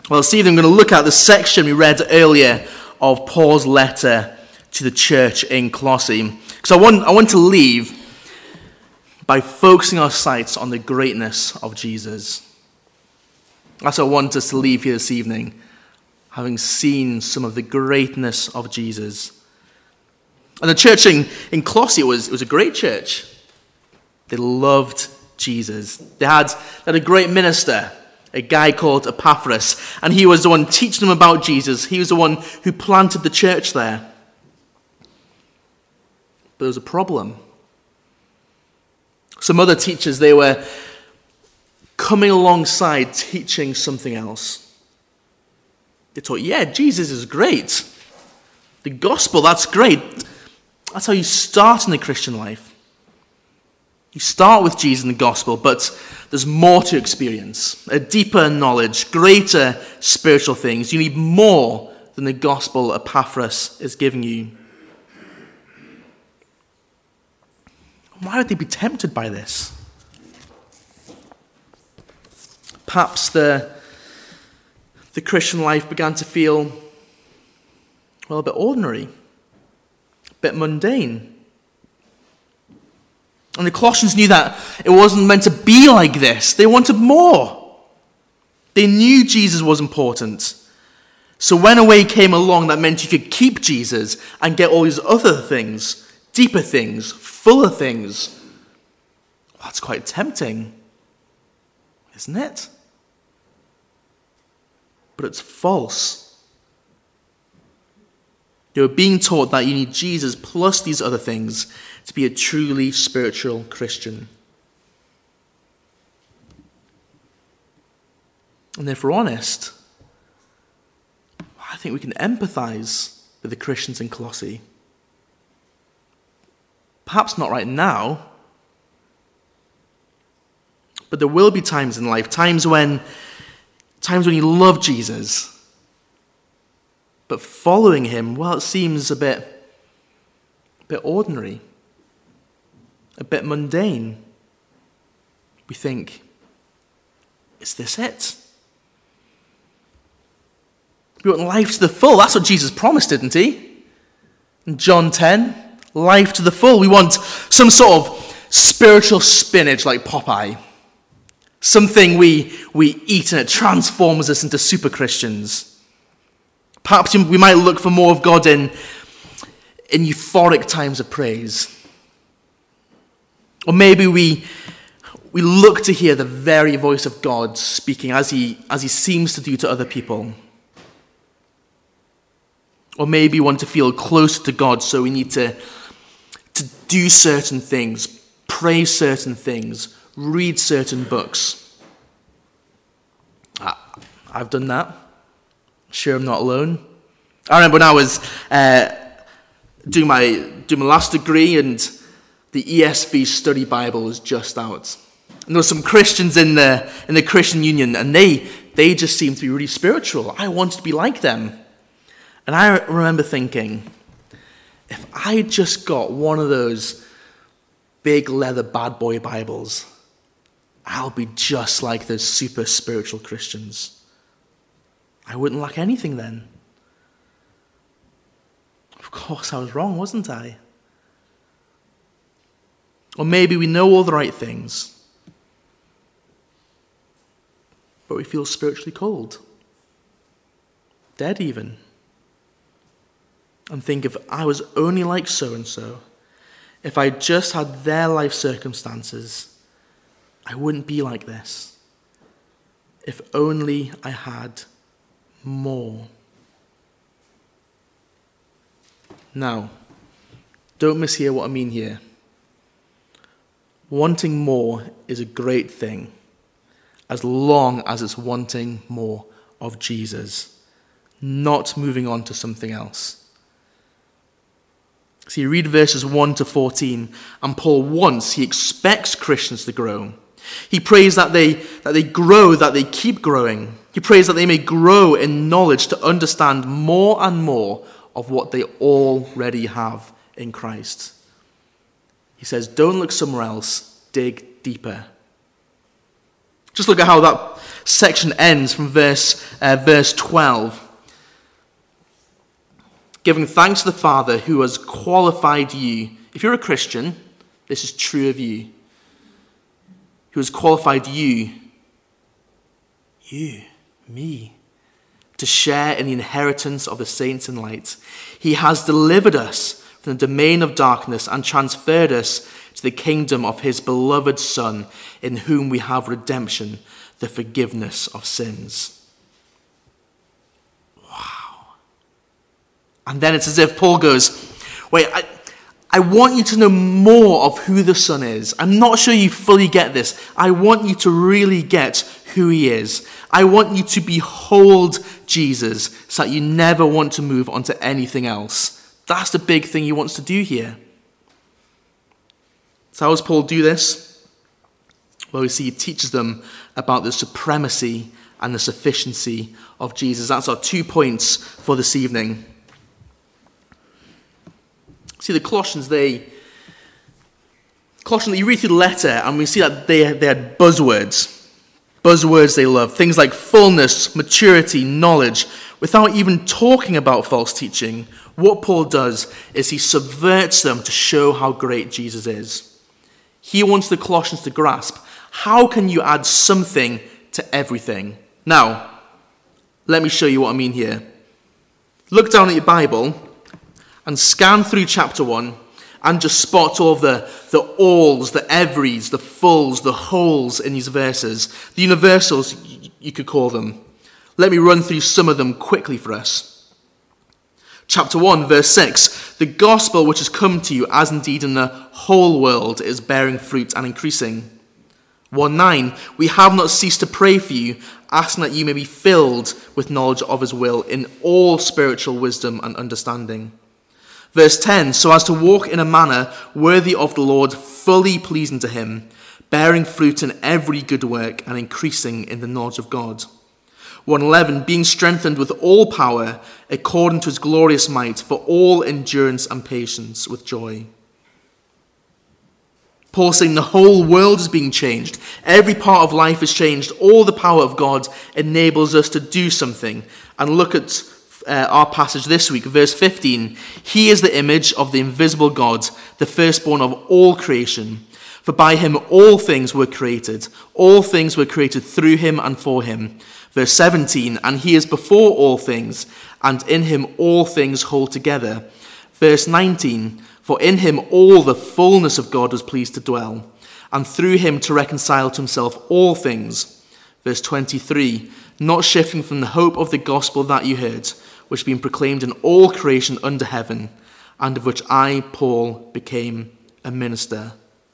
Well, this evening I'm going to look at the section we read earlier of Paul's letter to the church in Colossae. Because I want to leave by focusing our sights on the greatness of Jesus. That's what I want us to leave here this evening, having seen some of the greatness of Jesus. And the church in Colossae was a great church. They loved Jesus. They had a great minister, a guy called Epaphras, and he was the one teaching them about Jesus. He was the one who planted the church there. But there was a problem. Some other teachers, they were coming alongside teaching something else. They taught, yeah, Jesus is great. The gospel, that's great. That's how you start in the Christian life. You start with Jesus and the gospel, but there's more to experience. A deeper knowledge, greater spiritual things. You need more than the gospel Epaphras is giving you. Why would they be tempted by this? Perhaps the Christian life began to feel, well, a bit ordinary, a bit mundane. And the Colossians knew that it wasn't meant to be like this. They wanted more. They knew Jesus was important. So when a way came along that meant you could keep Jesus and get all these other things, deeper things, fuller things, well, that's quite tempting, isn't it? But it's false. They were being taught that you need Jesus plus these other things to be a truly spiritual Christian. And if we're honest, I think we can empathize with the Christians in Colossae. Perhaps not right now, but there will be times in life, times when you love Jesus, but following him, well, it seems a bit ordinary, a bit mundane. We think, is this it? We want life to the full. That's what Jesus promised, didn't he? In John 10, life to the full. We want some sort of spiritual spinach like Popeye. Something we eat and it transforms us into super Christians. Perhaps we might look for more of God in euphoric times of praise. Or maybe we look to hear the very voice of God speaking as he seems to do to other people. Or maybe we want to feel closer to God, so we need to do certain things, pray certain things, read certain books. I've done that. Sure, I'm not alone. I remember when I was doing my last degree, and the ESV Study Bible was just out. And there were some Christians in the Christian Union, and they just seemed to be really spiritual. I wanted to be like them. And I remember thinking, if I just got one of those big leather bad boy Bibles, I'll be just like those super spiritual Christians. I wouldn't lack anything then. Of course, I was wrong, wasn't I? Or maybe we know all the right things, but we feel spiritually cold, dead even. And think, if I was only like so-and-so, if I just had their life circumstances, I wouldn't be like this. If only I had more. Now, don't mishear what I mean here. Wanting more is a great thing, as long as it's wanting more of Jesus, not moving on to something else. So you read verses 1 to 14, and Paul he expects Christians to grow. He prays that they grow, that they keep growing. He prays that they may grow in knowledge to understand more and more of what they already have in Christ. He says, don't look somewhere else, dig deeper. Just look at how that section ends from verse 12. Giving thanks to the Father who has qualified you. If you're a Christian, this is true of you. Who has qualified you, me, to share in the inheritance of the saints in light. He has delivered us from the domain of darkness and transferred us to the kingdom of his beloved Son, in whom we have redemption, the forgiveness of sins. And then it's as if Paul goes, wait, I want you to know more of who the Son is. I'm not sure you fully get this. I want you to really get who he is. I want you to behold Jesus so that you never want to move on to anything else. That's the big thing he wants to do here. So how does Paul do this? Well, we see he teaches them about the supremacy and the sufficiency of Jesus. That's our 2 points for this evening. See, the Colossians, you read through the letter and we see that they had buzzwords. Buzzwords they love. Things like fullness, maturity, knowledge. Without even talking about false teaching, what Paul does is he subverts them to show how great Jesus is. He wants the Colossians to grasp, how can you add something to everything? Now, let me show you what I mean here. Look down at your Bible and scan through chapter 1 and just spot all of the alls, the everys, the fulls, the wholes in these verses. The universals, you could call them. Let me run through some of them quickly for us. Chapter 1, verse 6. The gospel which has come to you, as indeed in the whole world, is bearing fruit and increasing. 1:9. We have not ceased to pray for you, asking that you may be filled with knowledge of his will in all spiritual wisdom and understanding. Verse 10, so as to walk in a manner worthy of the Lord, fully pleasing to him, bearing fruit in every good work and increasing in the knowledge of God. 1:11, being strengthened with all power according to his glorious might for all endurance and patience with joy. Paul saying the whole world is being changed. Every part of life is changed. All the power of God enables us to do something. And look at our passage this week, verse 15. He is the image of the invisible God, the firstborn of all creation. For by him all things were created. All things were created through him and for him. Verse 17, and he is before all things, and in him all things hold together. Verse 19, for in him all the fullness of God was pleased to dwell, and through him to reconcile to himself all things. Verse 23, not shifting from the hope of the gospel that you heard, which has been proclaimed in all creation under heaven, and of which I, Paul, became a minister.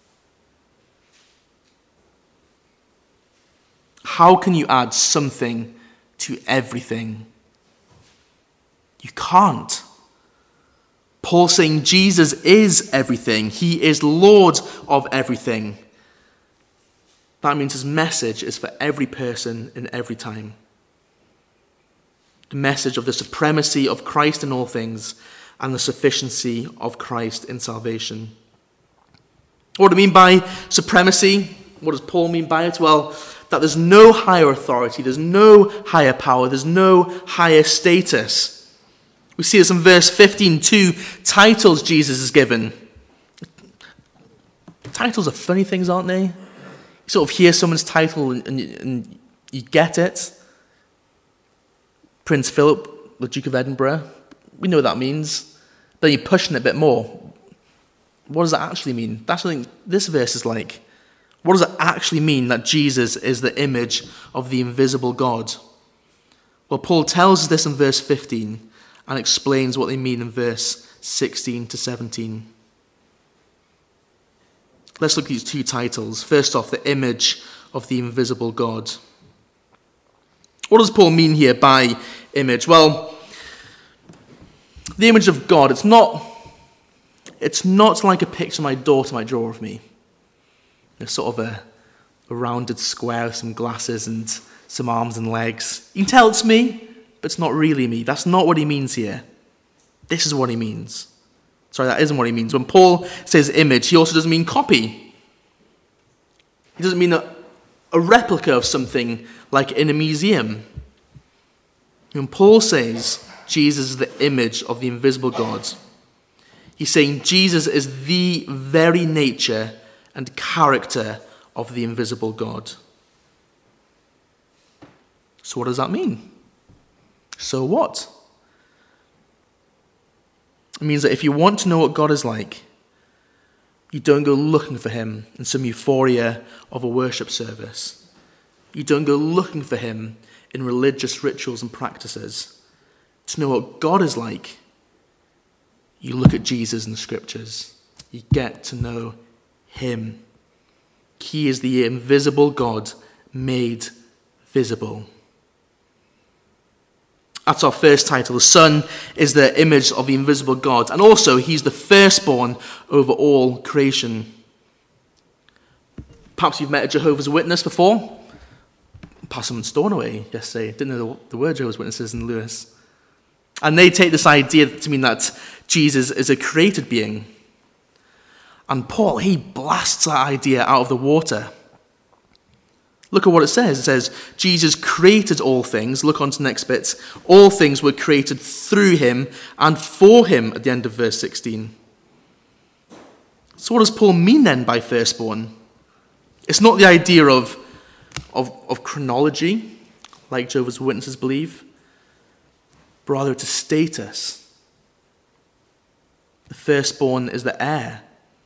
How can you add something to everything? You can't. Paul saying Jesus is everything. He is Lord of everything. That means his message is for every person in every time. The message of the supremacy of Christ in all things and the sufficiency of Christ in salvation. What do I mean by supremacy? What does Paul mean by it? Well, that there's no higher authority, there's no higher power, there's no higher status. We see this in verse 15, 2 titles Jesus is given. Titles are funny things, aren't they? You sort of hear someone's title and you get it. Prince Philip, the Duke of Edinburgh. We know what that means. Then you're pushing it a bit more. What does that actually mean? That's what this verse is like. What does it actually mean that Jesus is the image of the invisible God? Well, Paul tells us this in verse 15 and explains what they mean in verse 16 to 17. Let's look at these two titles. First off, the image of the invisible God. What does Paul mean here by image? Well, the image of God, it's not like a picture my daughter might draw of me. It's sort of a rounded square with some glasses and some arms and legs. You can tell it's me, but it's not really me. That's not what he means here. This is what he means. Sorry, that isn't what he means. When Paul says image, he also doesn't mean copy. He doesn't mean that, a replica of something like in a museum. When Paul says Jesus is the image of the invisible God, he's saying Jesus is the very nature and character of the invisible God. So what does that mean? So what? It means that if you want to know what God is like, you don't go looking for him in some euphoria of a worship service. You don't go looking for him in religious rituals and practices. To know what God is like, you look at Jesus in the scriptures. You get to know him. He is the invisible God made visible. That's our first title. The Son is the image of the invisible God. And also, he's the firstborn over all creation. Perhaps you've met a Jehovah's Witness before. Passed someone Stornoway yesterday. Didn't know the word Jehovah's Witnesses in Lewis. And they take this idea to mean that Jesus is a created being. And Paul, he blasts that idea out of the water. Look at what it says. It says, Jesus created all things. Look on to the next bit. All things were created through him and for him at the end of verse 16. So what does Paul mean then by firstborn? It's not the idea of chronology, like Jehovah's Witnesses believe, but rather it's a status. The firstborn is the heir.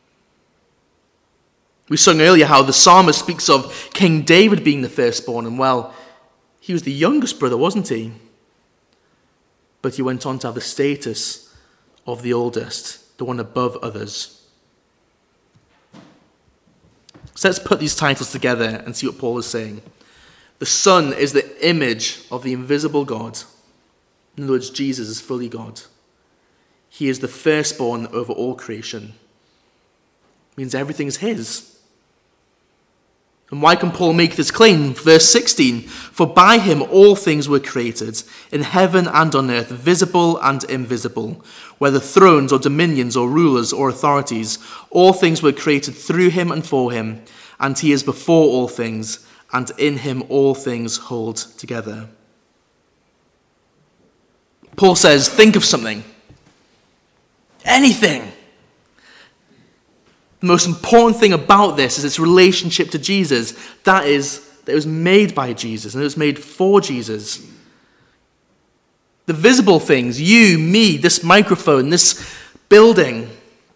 We sung earlier how the psalmist speaks of King David being the firstborn, and well, he was the youngest brother, wasn't he? But he went on to have the status of the oldest, the one above others. So let's put these titles together and see what Paul is saying. The Son is the image of the invisible God. In other words, Jesus is fully God. He is the firstborn over all creation. It means everything is his. And why can Paul make this claim? Verse 16, for by him all things were created, in heaven and on earth, visible and invisible, whether thrones or dominions or rulers or authorities. All things were created through him and for him, and he is before all things, and in him all things hold together. Paul says, think of something. Anything. The most important thing about this is its relationship to Jesus. That is, that it was made by Jesus and it was made for Jesus. The visible things, you, me, this microphone, this building.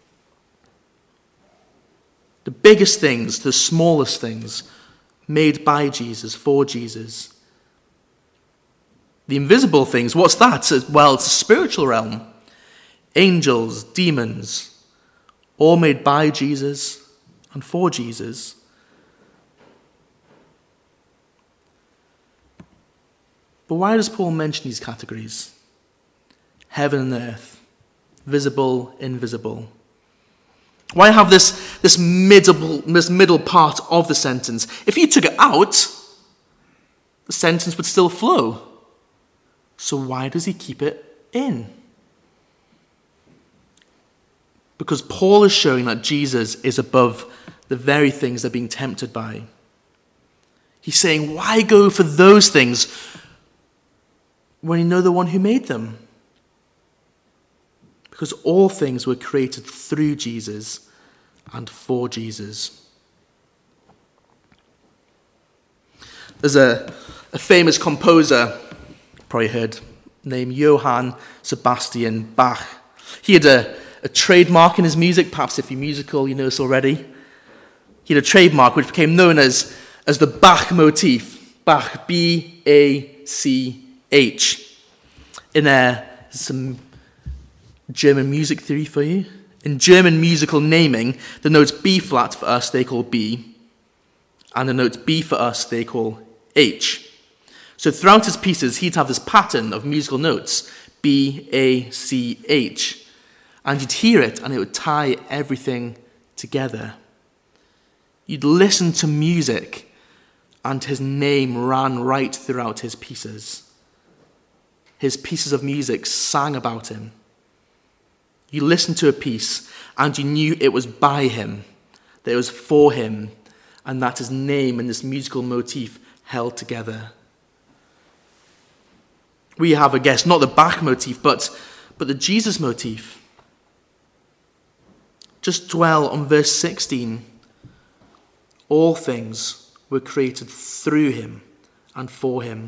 The biggest things, the smallest things, made by Jesus, for Jesus. The invisible things, what's that? Well, it's a spiritual realm. Angels, demons, all made by Jesus and for Jesus. But why does Paul mention these categories? Heaven and earth, visible, invisible. Why have this middle part of the sentence? If you took it out, the sentence would still flow. So why does he keep it in? Because Paul is showing that Jesus is above the very things they're being tempted by. He's saying, why go for those things when you know the one who made them? Because all things were created through Jesus and for Jesus. There's a famous composer, probably heard, named Johann Sebastian Bach. He had a trademark in his music. Perhaps if you're musical, you know this already. He had a trademark which became known as the Bach motif. Bach, B-A-C-H. In some German music theory for you. In German musical naming, the notes B flat for us, they call B. And the notes B for us, they call H. So throughout his pieces, he'd have this pattern of musical notes, B, A, C, H. And you'd hear it, and it would tie everything together. You'd listen to music, and his name ran right throughout his pieces. His pieces of music sang about him. You listened to a piece, and you knew it was by him, that it was for him, and that his name and this musical motif held together. We have, I guess, not the Bach motif, but the Jesus motif. Just dwell on verse 16. All things were created through him and for him.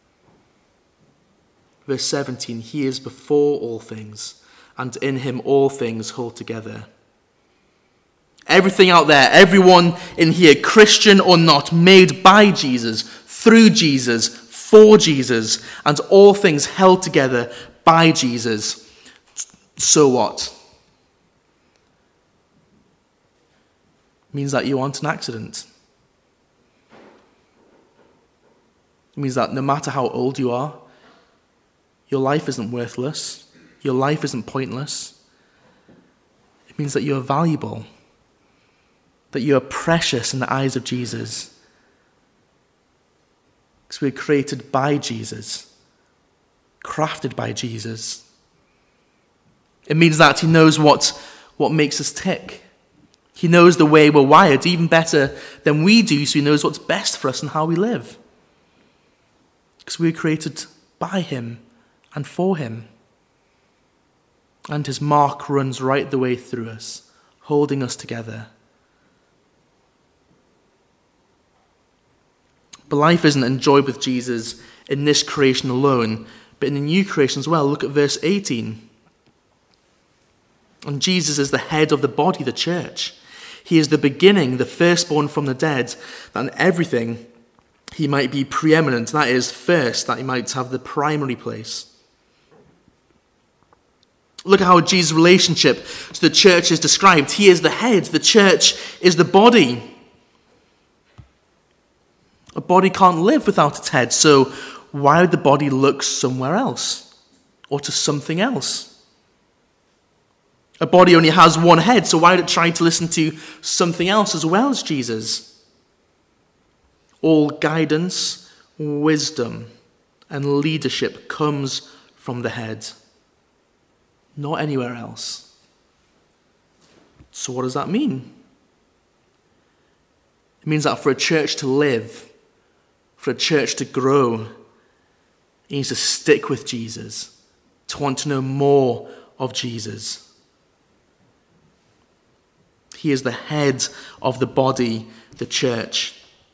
Verse 17, he is before all things, and in him all things hold together. Everything out there, everyone in here, Christian or not, made by Jesus, through Jesus, for Jesus, and all things held together by Jesus. So what? It means that you aren't an accident. It means that no matter how old you are, your life isn't worthless. Your life isn't pointless. It means that you are valuable, that you are precious in the eyes of Jesus. Because we're created by Jesus, crafted by Jesus. It means that he knows what makes us tick. He knows the way we're wired even better than we do, so he knows what's best for us and how we live. Because we're created by him and for him. And his mark runs right the way through us, holding us together. But life isn't enjoyed with Jesus in this creation alone, but in the new creation as well. Look at verse 18. And Jesus is the head of the body, the church. He is the beginning, the firstborn from the dead, that in everything he might be preeminent, that is, first, that he might have the primary place. Look at how Jesus' relationship to the church is described. He is the head, the church is the body. A body can't live without its head, so why would the body look somewhere else or to something else? A body only has one head, so why would it try to listen to something else as well as Jesus? All guidance, wisdom, and leadership comes from the head, not anywhere else. So what does that mean? It means that for a church to live, for a church to grow, it needs to stick with Jesus, to want to know more of Jesus. He is the head of the body, the church.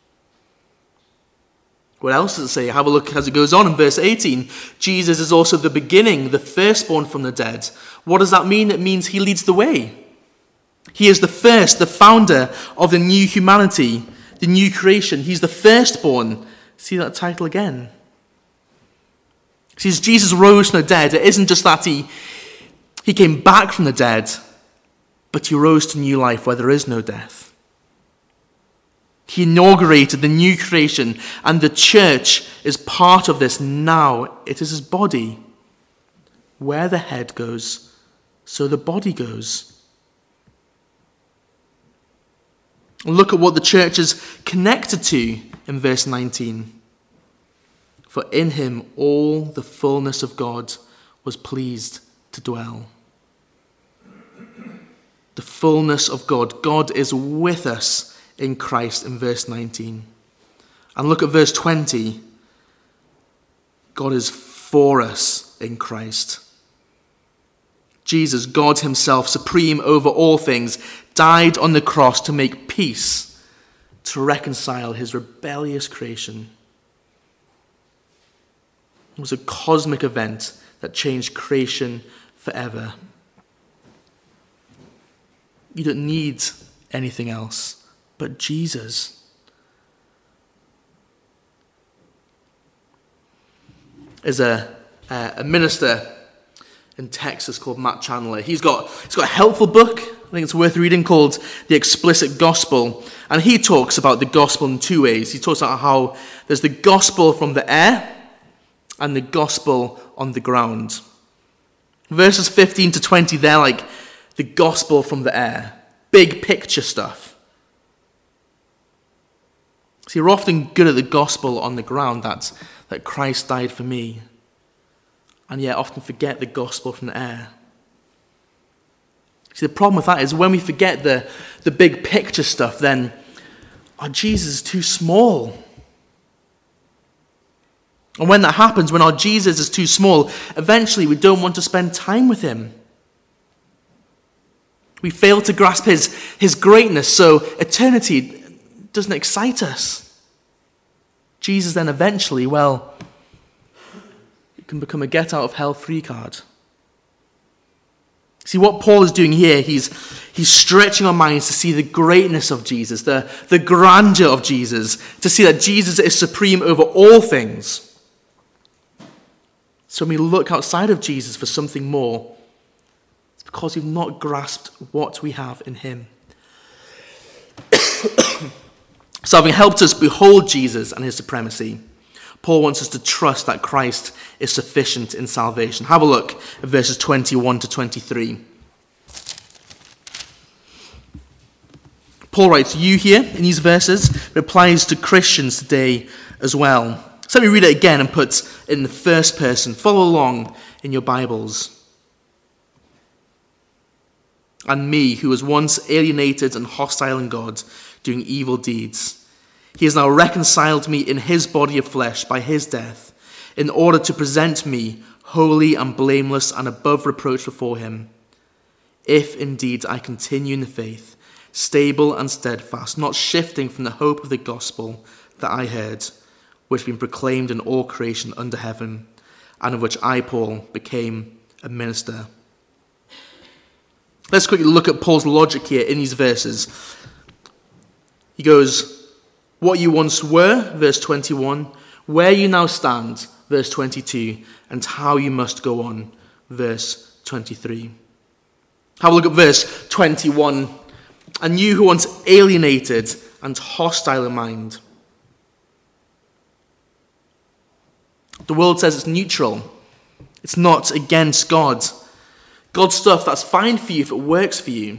What else does it say? Have a look as it goes on in verse 18. Jesus is also the beginning, the firstborn from the dead. What does that mean? It means he leads the way. He is the first, the founder of the new humanity, the new creation. He's the firstborn. See that title again. See, as Jesus rose from the dead, it isn't just that he came back from the dead, but he rose to new life where there is no death. He inaugurated the new creation, and the church is part of this now. It is his body. Where the head goes, so the body goes. Look at what the church is connected to in verse 19. For in him all the fullness of God was pleased to dwell. The fullness of God. God is with us in Christ in verse 19. And look at verse 20. God is for us in Christ. Jesus, God himself, supreme over all things, died on the cross to make peace, to reconcile his rebellious creation. It was a cosmic event that changed creation forever. You don't need anything else but Jesus. There's a minister in Texas called Matt Chandler. He's got a helpful book, I think it's worth reading, called The Explicit Gospel. And he talks about the gospel in two ways. He talks about how there's the gospel from the air and the gospel on the ground. Verses 15 to 20, they're like the gospel from the air. Big picture stuff. See, we're often good at the gospel on the ground, that Christ died for me, and yet often forget the gospel from the air. See, the problem with that is when we forget the big picture stuff, then our Jesus is too small. And when that happens, when our Jesus is too small, eventually we don't want to spend time with him. We fail to grasp his greatness, so eternity doesn't excite us. Jesus then eventually, well, it can become a get-out-of-hell-free card. See, what Paul is doing here, he's stretching our minds to see the greatness of Jesus, the grandeur of Jesus, to see that Jesus is supreme over all things. So when we look outside of Jesus for something more, it's because we've not grasped what we have in him. So having helped us behold Jesus and his supremacy, Paul wants us to trust that Christ is sufficient in salvation. Have a look at verses 21 to 23. Paul writes, you here in these verses, it applies to Christians today as well. So let me read it again and put it in the first person. Follow along in your Bibles. And me, who was once alienated and hostile in God, doing evil deeds. He has now reconciled me in his body of flesh by his death, in order to present me holy and blameless and above reproach before him. If indeed I continue in the faith, stable and steadfast, not shifting from the hope of the gospel that I heard, which has been proclaimed in all creation under heaven, and of which I, Paul, became a minister. Let's quickly look at Paul's logic here in these verses. He goes, what you once were, verse 21, where you now stand, verse 22, and how you must go on, verse 23. Have a look at verse 21. And you who once alienated and hostile in mind. The world says it's neutral. It's not against God. God's stuff, that's fine for you if it works for you.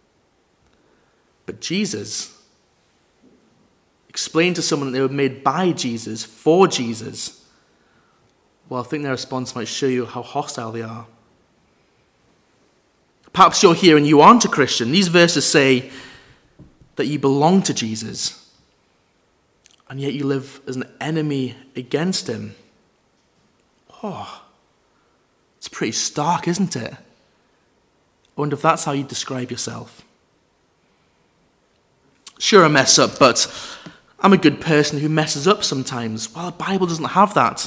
But Jesus, explain to someone that they were made by Jesus, for Jesus, well, I think their response might show you how hostile they are. Perhaps you're here and you aren't a Christian. These verses say that you belong to Jesus, and yet you live as an enemy against him. Oh, it's pretty stark, isn't it? I wonder if that's how you describe yourself. Sure, I mess up, but I'm a good person who messes up sometimes. Well, the Bible doesn't have that.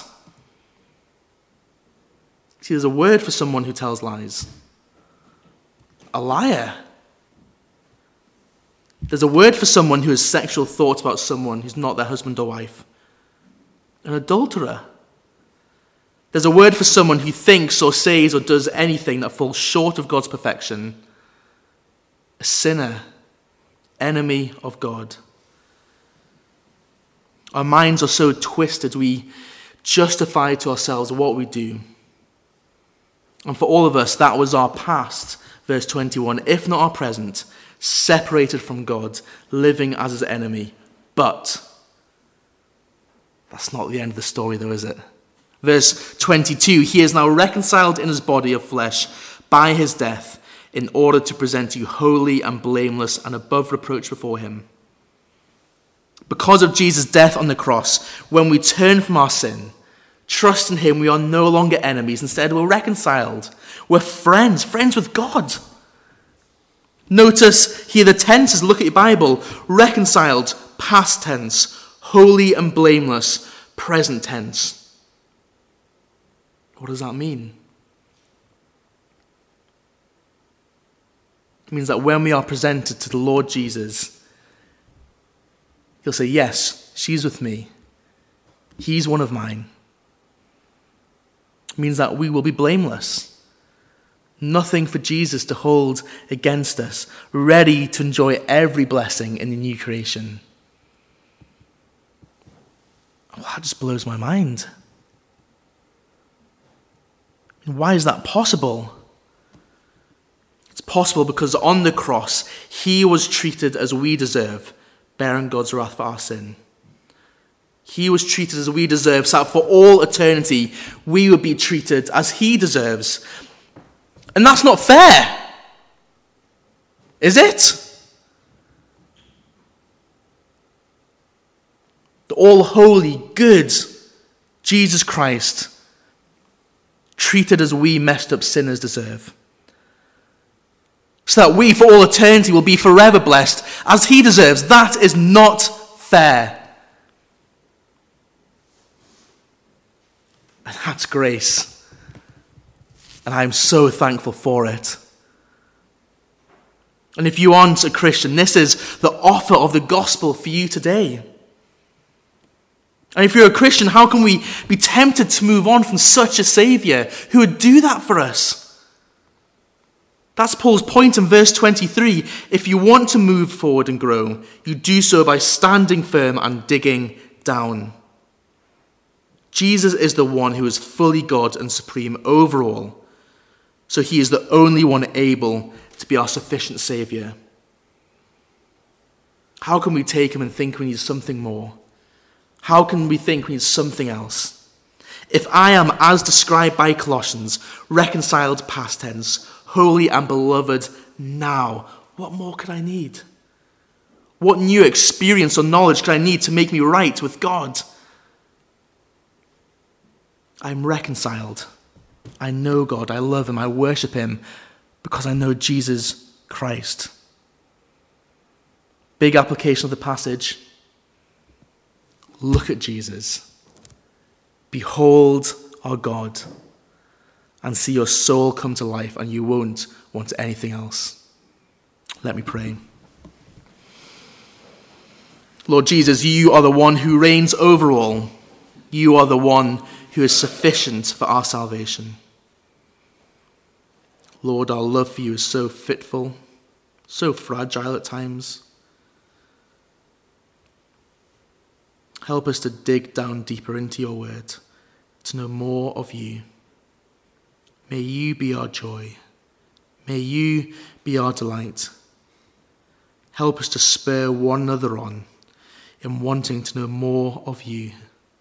See, there's a word for someone who tells lies. A liar. There's a word for someone who has sexual thoughts about someone who's not their husband or wife. An adulterer. There's a word for someone who thinks or says or does anything that falls short of God's perfection. A sinner. Enemy of God. Our minds are so twisted, we justify to ourselves what we do. And for all of us, that was our past, verse 21, if not our present, separated from God, living as his enemy. But that's not the end of the story, though, is it? Verse 22, he is now reconciled in his body of flesh by his death, in order to present you holy and blameless and above reproach before him. Because of Jesus' death on the cross, when we turn from our sin, trust in him, we are no longer enemies. Instead, we're reconciled. We're friends with God. Notice here the tenses. Look at your Bible. Reconciled, past tense. Holy and blameless, present tense. What does that mean? It means that when we are presented to the Lord Jesus, he'll say, yes, she's with me. He's one of mine. It means that we will be blameless. Nothing for Jesus to hold against us, ready to enjoy every blessing in the new creation. Oh, that just blows my mind. Why is that possible? It's possible because on the cross, he was treated as we deserve, bearing God's wrath for our sin. He was treated as we deserve, so that for all eternity, we would be treated as he deserves. And that's not fair, is it? the all-holy, good Jesus Christ, treated as we messed up sinners deserve. So that we, for all eternity, will be forever blessed as he deserves. That is not fair. And that's grace. And I'm so thankful for it. And if you aren't a Christian, this is the offer of the gospel for you today. And if you're a Christian, how can we be tempted to move on from such a Saviour who would do that for us? That's Paul's point in verse 23. If you want to move forward and grow, you do so by standing firm and digging down. Jesus is the one who is fully God and supreme over all. So he is the only one able to be our sufficient Saviour. How can we take him and think we need something more? How can we think we need something else? If I am, as described by Colossians, reconciled past tense, holy and beloved now, what more could I need? What new experience or knowledge could I need to make me right with God? I'm reconciled. I know God. I love him. I worship him because I know Jesus Christ. Big application of the passage. Look at Jesus. Behold our God. And see your soul come to life, and you won't want anything else. Let me pray. Lord Jesus, you are the one who reigns over all. You are the one who is sufficient for our salvation. Lord, our love for you is so fitful, so fragile at times. Help us to dig down deeper into your word, to know more of you. May you be our joy. May you be our delight. Help us to spur one another on in wanting to know more of you.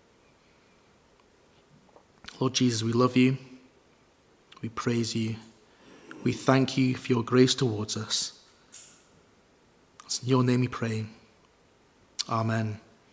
Lord Jesus, we love you. We praise you. We thank you for your grace towards us. It's in your name we pray. Amen.